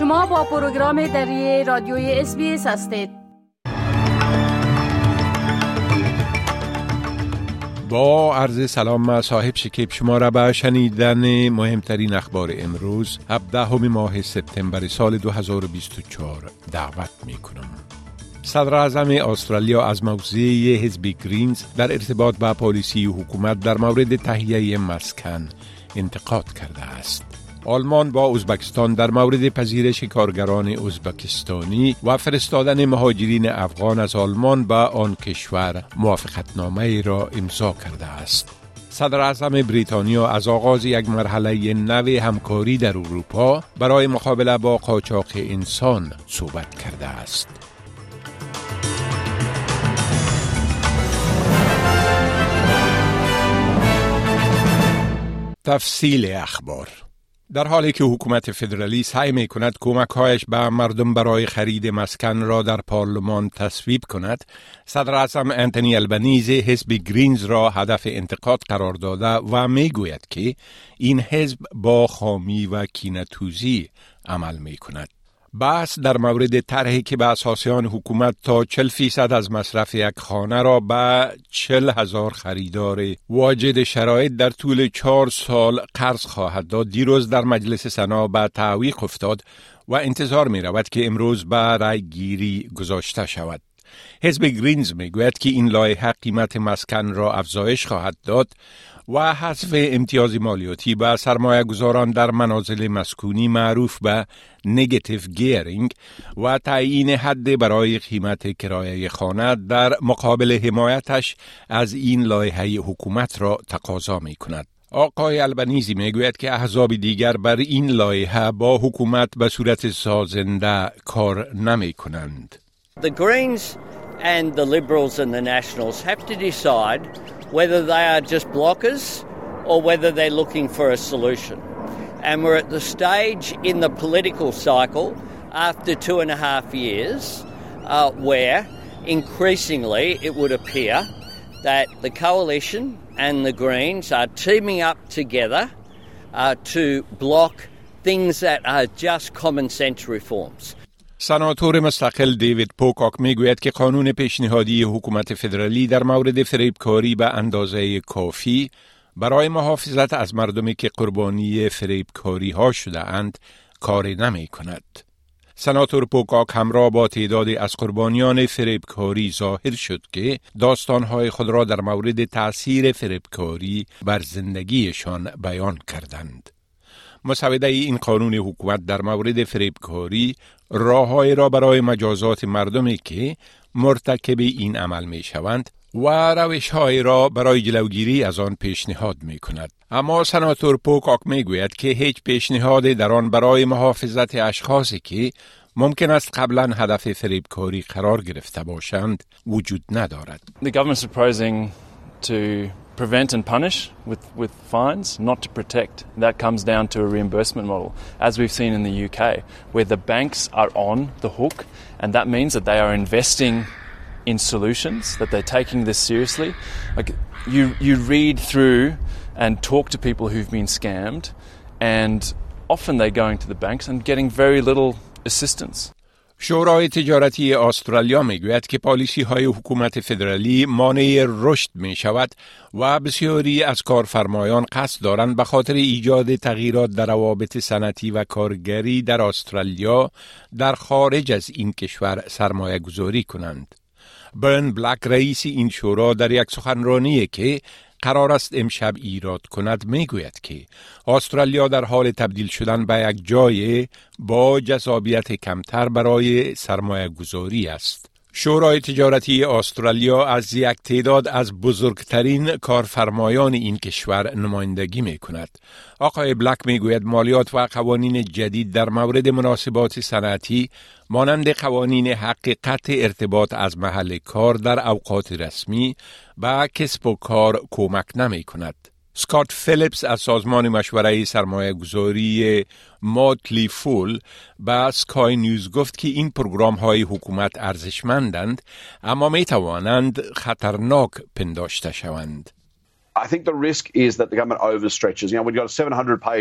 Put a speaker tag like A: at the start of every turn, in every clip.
A: شما با پروگرام دری رادیوی SBS هستید.
B: با عرض سلام صاحب شکیب شما را به شنیدن مهمترین اخبار امروز 17 ماه سپتامبر سال 2024 دعوت می کنم. صدر اعظم استرالیا از موضع حزب گرینز در ارتباط با پالیسی حکومت در مورد تهیه مسکن انتقاد کرده است. آلمان با ازبکستان در مورد پذیرش کارگران ازبکستانی و فرستادن مهاجرین افغان از آلمان به آن کشور موافقتنامه را امضا کرده است. صدر اعظم بریتانیا از آغاز یک مرحله نو همکاری در اروپا برای مقابله با قاچاق انسان صحبت کرده است. تفصیل اخبار. در حالی که حکومت فدرالی سعی می کند کمک‌هایش به مردم برای خرید مسکن را در پارلمان تصویب کند، صدر اعظم انتونی البنیزی حزب گرینز را هدف انتقاد قرار داده و می گوید که این حزب با خامی و کینه‌توزی عمل می کند. بحث در مورد طرحی که به اساس آن حکومت تا 40% از مصرف یک خانه را به 40,000 خریدار واجد شرایط در طول 4 سال قرض خواهد داد، دیروز در مجلس سنا به تعویق افتاد و انتظار می رود که امروز به رای گیری گذاشته شود. حزب گرینز می گوید که این لایحه قیمت مسکن را افزایش خواهد داد و حذف امتیاز مالیاتی به سرمایه گذاران در منازل مسکونی معروف به نگاتیو گیرینگ و تعیین حد برای قیمت کرایه خانه در مقابل حمایتش از این لایحه حکومت را تقاضا می کند. آقای البنیزی می گوید که احزاب دیگر بر این لایحه با حکومت به صورت سازنده کار نمی کنند.
C: The Greens and the Liberals and the Nationals have to decide whether they are just blockers or whether they're looking for a solution. And we're at the stage in the political cycle after 2.5 years where increasingly it would appear that the coalition and the Greens are teaming up together to block things that are just common sense reforms.
B: سناتور مستقل دیوید پوکاک می گوید که قانون پیشنهادی حکومت فدرالی در مورد فریبکاری به اندازه کافی برای محافظت از مردمی که قربانی فریبکاری ها شده اند کاری نمی کند. سناتور پوکاک همراه با تعدادی از قربانیان فریبکاری ظاهر شد که داستانهای خود را در مورد تأثیر فریبکاری بر زندگیشان بیان کردند. مسوده این قانون حکومت در مورد فریبکاری راه‌های را برای مجازات مردمی که مرتکب این عمل می شوند و روش‌های را برای جلوگیری از آن پیشنهاد می کند. اما سناتور پوکاک می گوید که هیچ پیشنهادی در آن برای محافظت اشخاصی که ممکن است قبلا هدف فریبکاری قرار گرفته باشند وجود ندارد.
D: The government is proposing to prevent and punish with fines, not to protect. That comes down to a reimbursement model, as we've seen in the UK, where the banks are on the hook, and that means that they are investing in solutions, that they're taking this seriously. Like you read through and talk to people who've been scammed, and often they're going to the banks and getting very little assistance.
B: شورای تجارتی استرالیا می گوید که پالیسی های حکومت فدرالی مانع رشد می شود و بسیاری از کارفرمایان قصد دارند به خاطر ایجاد تغییرات در روابط صنعتی و کارگری در استرالیا در خارج از این کشور سرمایه گذاری کنند. برن بلک رئیس این شورا در یک سخنرانی که قرار است امشب ایراد کند می گوید که استرالیا در حال تبدیل شدن به یک جای با جذابیت کمتر برای سرمایه گذاری است. شورای تجارتی استرالیا از یک تعداد از بزرگترین کارفرمایان این کشور نمایندگی می کند. آقای بلک می گوید مالیات و قوانین جدید در مورد مناسبات صنعتی مانند قوانین حق قطع ارتباط از محل کار در اوقات رسمی به کسب و کار کمک نمی کند. سکات فیلیپس از سازمان مشوره سرمایه گذاری موتلی فول به سکای نیوز گفت که این پروگرام های حکومت ارزشمندند اما می توانند خطرناک پنداشته شوند.
E: I think the risk is that the government overstretches. You know, we've got a 700-page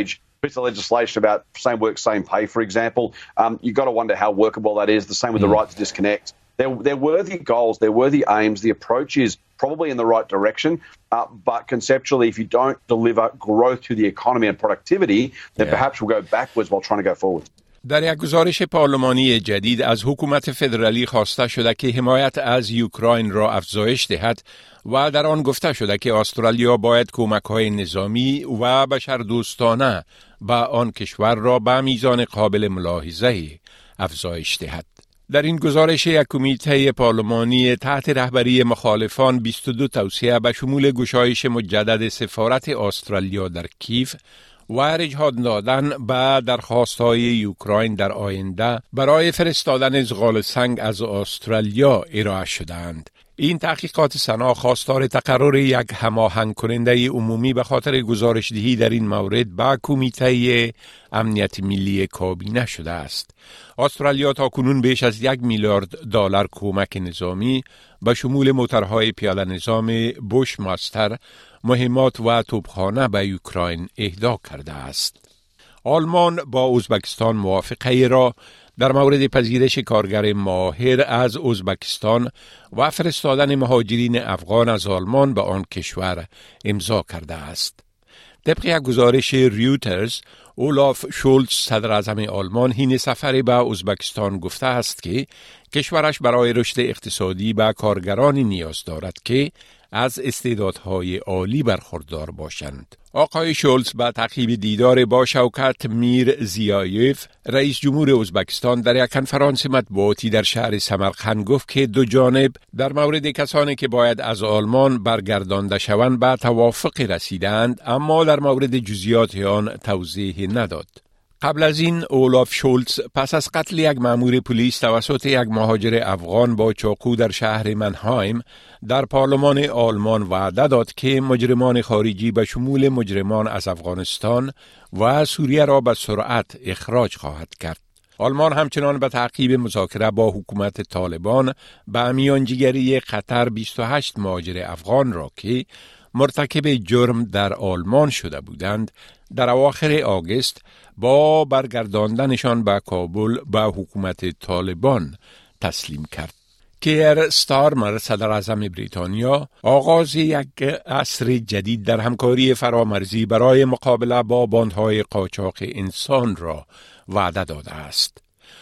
E: bits of legislation about same work, same pay, for example. You've got to wonder how workable that is. The same with the right to disconnect. They're worthy goals, they're worthy aims. The approach is probably in the right direction, but conceptually, if you don't deliver growth to the economy and productivity, then perhaps we'll go backwards while trying to go forward.
B: در یک گزارش پارلمانی جدید از حکومت فدرالی خواسته شده که حمایت از یوکراین را افزایش دهد و در آن گفته شده که استرالیا باید کمک‌های نظامی و بشردوستانه به آن کشور را به میزان قابل ملاحظه افزایش دهد. در این گزارش یک کمیته پارلمانی تحت رهبری مخالفان 22 توصیه به شمول گشایش مجدد سفارت استرالیا در کیف و اجحاد دادن به درخواست‌های یوکراین در آینده برای فرستادن زغال سنگ از استرالیا ارائه شدند. این تحقیقات سنا خواستار تقرر یک هماهنگ کننده عمومی به خاطر گزارش‌دهی در این مورد به کمیته امنیت ملی کابینه شده است. استرالیا تاکنون بیش از $1 میلیارد کمک نظامی به شمول موترهای پیاده نظام بوش ماستر، مهمات و توپخانه به یوکراین اهدا کرده است. آلمان با ازبکستان موافقه را در مورد پذیرش کارگر ماهر از ازبکستان و فرستادن مهاجرین افغان از آلمان به آن کشور امضا کرده است. طبق یک گزارش ریوترز، اولاف شولز صدر اعظم آلمان حین سفر به ازبکستان گفته است که کشورش برای رشد اقتصادی به کارگرانی نیاز دارد که از استعدادهای عالی برخوردار باشند. آقای شولز به تعقیب دیدار با شوکت میر زیایف، رئیس جمهور ازبکستان، در یک کنفرانس مطبوعاتی در شهر سمرقند گفت که دو جانب در مورد کسانی که باید از آلمان برگردانده شوند به توافق رسیدند، اما در مورد جزئیات آن توضیح نداد. قبل از این اولاف شولز پس از قتل یک مأمور پلیس توسط یک مهاجر افغان با چاقو در شهر منهایم در پارلمان آلمان وعده داد که مجرمان خارجی به شمول مجرمان از افغانستان و سوریه را به سرعت اخراج خواهد کرد. آلمان همچنان به تعقیب مذاکره با حکومت طالبان به میانجیگری قطر 28 مهاجر افغان را که مرتکب جرم در آلمان شده بودند در اواخر آگوست با برگرداندنشان به کابل به حکومت طالبان تسلیم کرد. کیر ستارمر صدر اعظم بریتانیا آغاز یک عصر جدید در همکاری فرامرزی برای مقابله با باندهای قاچاق انسان را وعده داده است.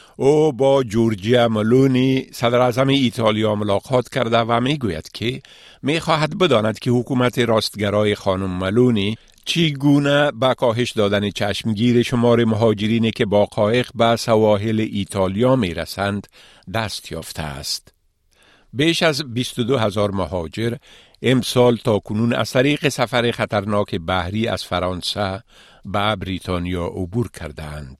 B: او با جورجیا ملونی صدر اعظم ایتالیا ملاقات کرده و میگوید که میخواهد بداند که حکومت راستگرای خانم ملونی چگونه به کاهش دادن چشمگیر شمار مهاجرینی که با قایق به سواحل ایتالیا میرسند دست یافته است. بیش از 22,000 مهاجر امسال تا کنون از طریق سفر خطرناک بحری از فرانسه به بریتانیا عبور کردند.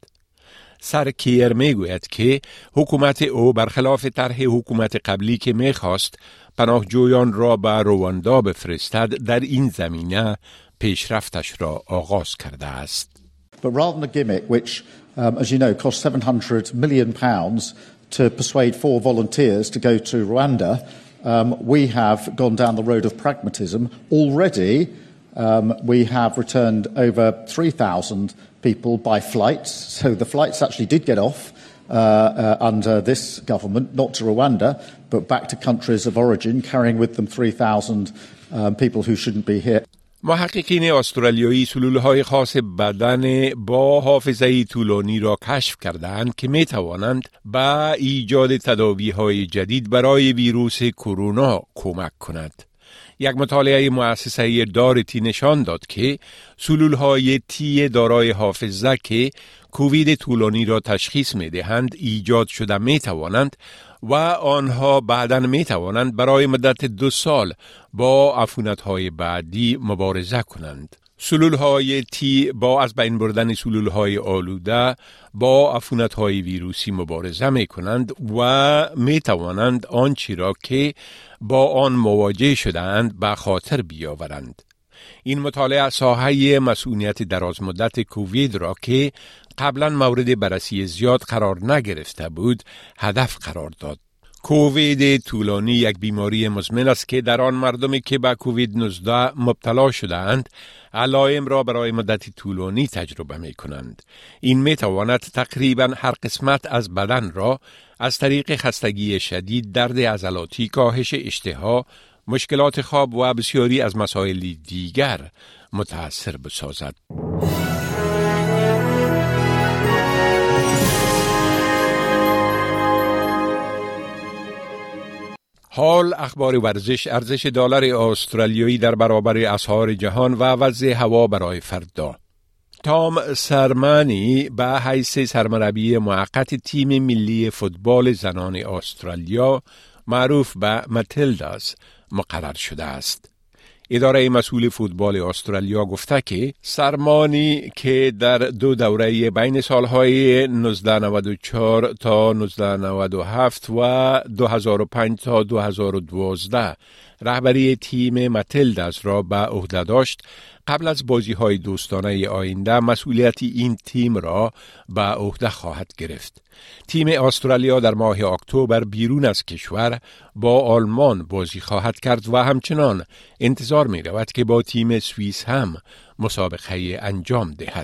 B: سر کیر میگوید که حکومت او برخلاف طرح حکومت قبلی که میخواست پناهجویان را به رواندا بفرستد در این زمینه پیشرفتش را آغاز کرده است.
F: But rather than a gimmick which, as you know, cost £700 million to persuade 4 volunteers to go to Rwanda, we have gone down the road of pragmatism. Already, we have returned over 3,000 people by flights. So the flights actually did get off under this government, not to Rwanda, but back to countries of origin, carrying with them 3,000 people who shouldn't be here.
B: محققین استرالیایی سلولهای خاص بدن با حافظه طولانی را کشف کردند که می توانند به ایجاد تداوی‌های جدید برای ویروس کرونا کمک کند. یک مطالعه مؤسسه دارتی نشان داد که سلولهای تی دارای حافظه که کووید طولانی را تشخیص می دهند ایجاد شده می توانند و آنها بعداً می توانند برای مدت 2 سال با عفونت‌های بعدی مبارزه کنند. سلولهای تی با از بین بردن سلولهای آلوده با عفونت‌های ویروسی مبارزه می کنند و می توانند آنچه را که با آن مواجه شده‌اند به خاطر بیاورند. این مطالعه ساحه مسئولیت درازمدت کووید را که قبلا مورد بررسی زیاد قرار نگرفته بود هدف قرار داد. کووید طولانی یک بیماری مزمن است که در آن مردمی که به کووید 19 مبتلا شده‌اند علائم را برای مدت طولانی تجربه می کنند. این می تواند تقریبا هر قسمت از بدن را از طریق خستگی شدید، درد عضلاتی، کاهش اشتها، مشکلات خواب و بسیاری از مسائل دیگر متأثر بسازد. حال اخبار ورزش. ارزش دلار استرالیایی در برابر اسعار جهان و وضع هوا برای فردا. تام سرمانی به حیث سرمربی موقت تیم ملی فوتبال زنان استرالیا معروف به ماتیلداز مقرر شده است. اداره مسئول فوتبال استرالیا گفته که سرمانی که در دو دوره بین سالهای 1994 تا 1997 و 2005 تا 2012 رهبری تیم ماتیلداز را به عهده داشت، قبل از بازی‌های دوستانه آینده مسئولیت این تیم را به عهده خواهد گرفت. تیم استرالیا در ماه اکتبر بیرون از کشور با آلمان بازی خواهد کرد و همچنان انتظار می رود که با تیم سوئیس هم مسابقه انجام دهد.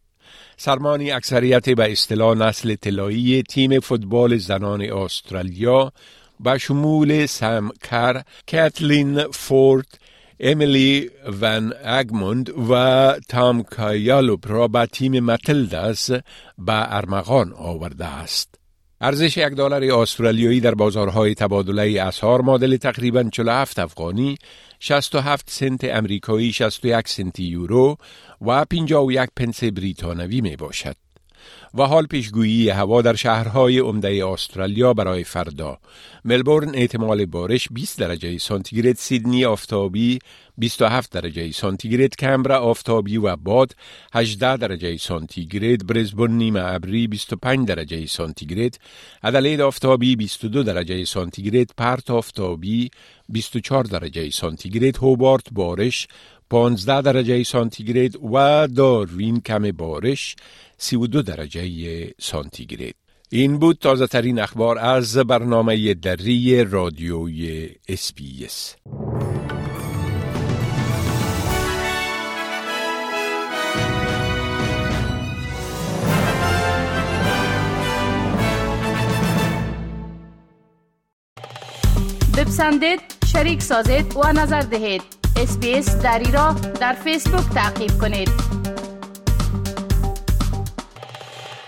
B: سرمانی اکثریت به اصطلاح نسل طلایی تیم فوتبال زنان استرالیا با شمول سم کر، کاتلین فورد، امیلی ون اگموند و تام کایالوپ را به تیم ماتیلداز به ارمغان آورده است. ارزش $1 استرالیایی در بازارهای تبادله اسعار معادل تقریباً 47 افغانی، 67 سنت امریکایی، 61 سنت یورو و 51 پنس بریتانوی می باشد. و حال پیشگویی هوا در شهرهای عمده استرالیا برای فردا: ملبورن احتمال بارش 20 درجه سانتیگراد، سیدنی آفتابی 27 درجه سانتیگراد، کمبرا آفتابی و باد 18 درجه سانتیگراد، برزبن نیمه ابری 25 درجه سانتیگراد، ادلید آفتابی 22 درجه سانتیگراد، پرت آفتابی 24 درجه سانتیگراد، هوبارت بارش 15 درجه سانتیگراد و داروین کم بارش 32 درجه سانتیگراد. این بود تازه ترین اخبار از برنامه دری رادیوی SBS.
A: بپسندید، شریک سازید و نظر دهید. SBS دری را در فیسبوک تعقیب کنید.